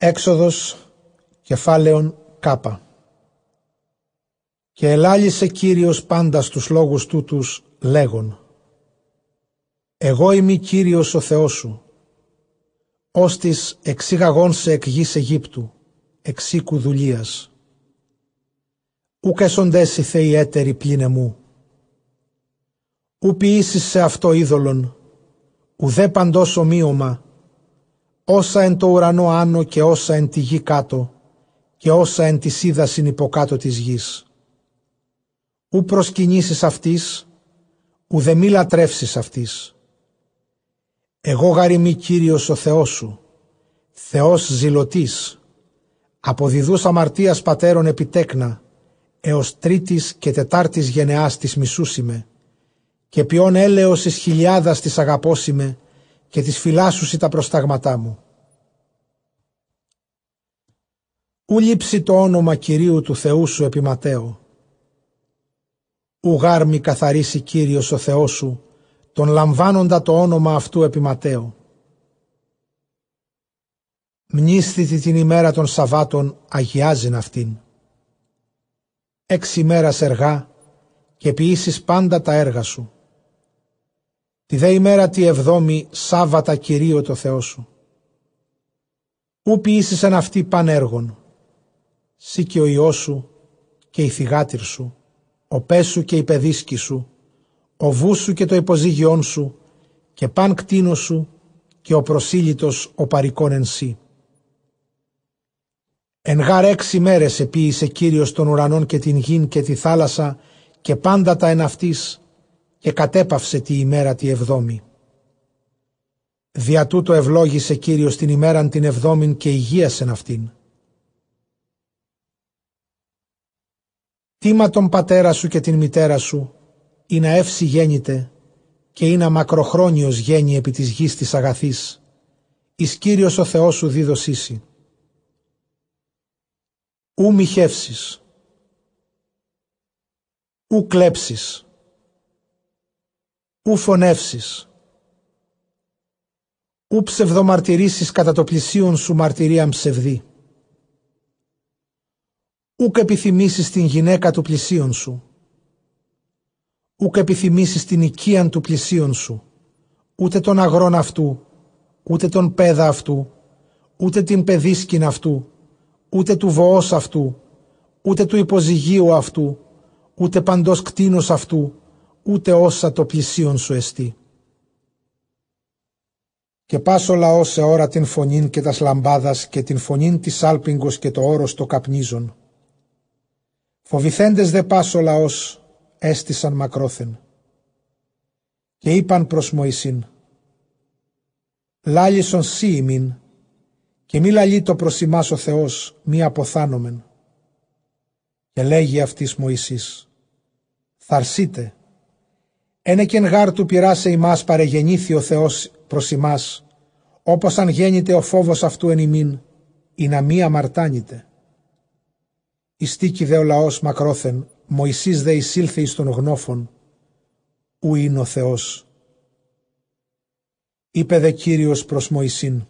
Έξοδος, κεφάλαιον Κάπα. Και ελάλησε Κύριος πάντα στους λόγους τούτους λέγον: Εγώ είμαι Κύριος ο Θεός σου, ώστις εξήγαγόν σε εκ γης Αιγύπτου, εξ οίκου δουλείας. Ουκ έσοντες οι θεοί έτεροι πλην εμού. Ου ποιήσεις σε αυτό είδωλον, ουδέ παντός ομοίωμα, όσα εν το ουρανό άνω και όσα εν τη γη κάτω, και όσα εν της ύδασιν υποκάτω της γης. Ου προσκυνήσεις αυτής, ουδε μη λατρεύσεις αυτής. Εγώ γάρ είμαι Κύριος ο Θεός σου, Θεός ζηλωτής, αποδιδούς αμαρτίας πατέρων επιτέκνα, έως τρίτης και τετάρτης γενεάς της μισούσιμε, και ποιον έλεος εις χιλιάδας της αγαπώσιμε, και της φυλάσσουσι τα προστάγματά μου. Ου λείψει το όνομα Κυρίου του Θεού σου επί Ματέο. Ου γάρ μη καθαρίσει Κύριος ο Θεός σου, τον λαμβάνοντα το όνομα αυτού επί Ματέο. Μνήσθητη την ημέρα των Σαββάτων αγιάζειν αυτήν. 6 ημέρας εργά και ποιήσεις πάντα τα έργα σου. Τη δε ημέρα τη 7η Σάββατα Κυρίω το Θεό σου. Ου ποιήσεις εν αυτή παν έργων, σύ και ο Υιός σου και η θυγάτηρ σου, ο πες σου και η παιδίσκη σου, ο βούς σου και το υποζύγιόν σου, και παν κτίνος σου, και ο προσήλυτος ο παρικών εν σύ. Εν γάρ 6 μέρες επίησε Κύριος των ουρανών και την γην και τη θάλασσα και πάντα τα εν αυτής, και κατέπαυσε τη ημέρα τη 7η. Δια τούτο ευλόγησε Κύριος την ημέραν την 7ην και υγείασεν αυτήν. Τίμα τον πατέρα σου και την μητέρα σου, ή να εύση γέννητε, και ή να μακροχρόνιος γέννη επί της γης της αγαθής, εις Κύριος ο Θεός σου δίδωσίσι. Ου μοιχεύσεις, ου κλέψεις, ου φωνεύσεις, ου ψευδομαρτυρήσεις κατά το πλησίον σου μαρτυρίαν ψευδή. Ουκ επιθυμήσεις την γυναίκα του πλησίον σου, ουκ επιθυμήσεις την οικίαν του πλησίον σου, ούτε τον αγρόν αυτού, ούτε τον πέδα αυτού, ούτε την παιδίσκην αυτού, ούτε του βοός αυτού, ούτε του υποζυγίου αυτού, ούτε παντός κτίνος αυτού, ούτε όσα το πλησίον σου εστί. Και πας ο λαός σε ώρα την φωνήν και τας λαμπάδας και την φωνήν της άλπιγγος και το όρος το καπνίζον. Φοβηθέντες δε πας ο λαός έστησαν μακρόθεν. Και είπαν προς Μωυσήν: Λάλησον σύ ημίν, και μη λαλείτο προς ημάς ο Θεός, μη αποθάνομεν. Και λέγει αυτής Μωυσής: Θαρσείτε, ένεκεν γάρ του πειράσε ημάς παρεγεννήθη ο Θεός προς ημάς, όπως αν γέννηται ο φόβος αυτού εν ημίν, ή να μη αμαρτάνητε. Ιστήκη δε ο λαός μακρόθεν, Μωυσής δε εισήλθε εις των γνώφων, ου είναι ο Θεός. Είπε δε Κύριος προς Μωυσήν: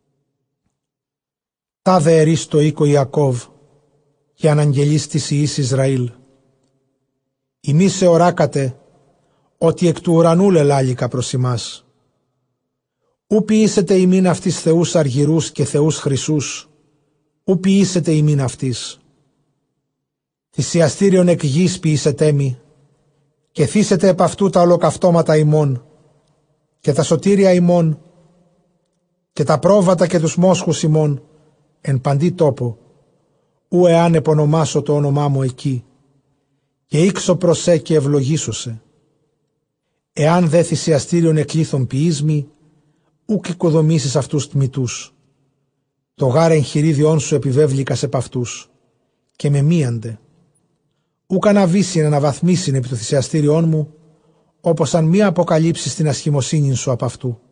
Τάδε ερείς το οίκο Ιακώβ, και αναγγελείς της Υιής Ισραήλ. Ημί σε οράκατε, ότι εκ του ουρανού λελάληκα προς ημάς. Ου ποιήσετε ημίν αυτής θεούς αργυρούς και θεούς χρυσούς, ου ποιήσετε ημίν αυτής. Θυσιαστήριον εκ γης ποιήσετε μη, και θύσετε επ' αυτού τα ολοκαυτώματα ημών, και τα σωτήρια ημών, και τα πρόβατα και τους μόσχους ημών, εν παντή τόπο, ου εάν επωνομάσω το όνομά μου εκεί, και ήξω προσέ και ευλογήσωσε. Εάν δε θυσιαστήριον εκλήθων ποιήσμη, ούκ οικοδομήσεις αυτούς τμητούς. Το γάρ εγχειρίδιόν σου επιβέβληκας επ' αυτούς, και με μίαντε. Ούκ αναβήσιν αναβαθμίσιν επί το θυσιαστήριόν μου, όπως αν μη αποκαλύψεις την ασχημοσύνην σου απ' αυτού.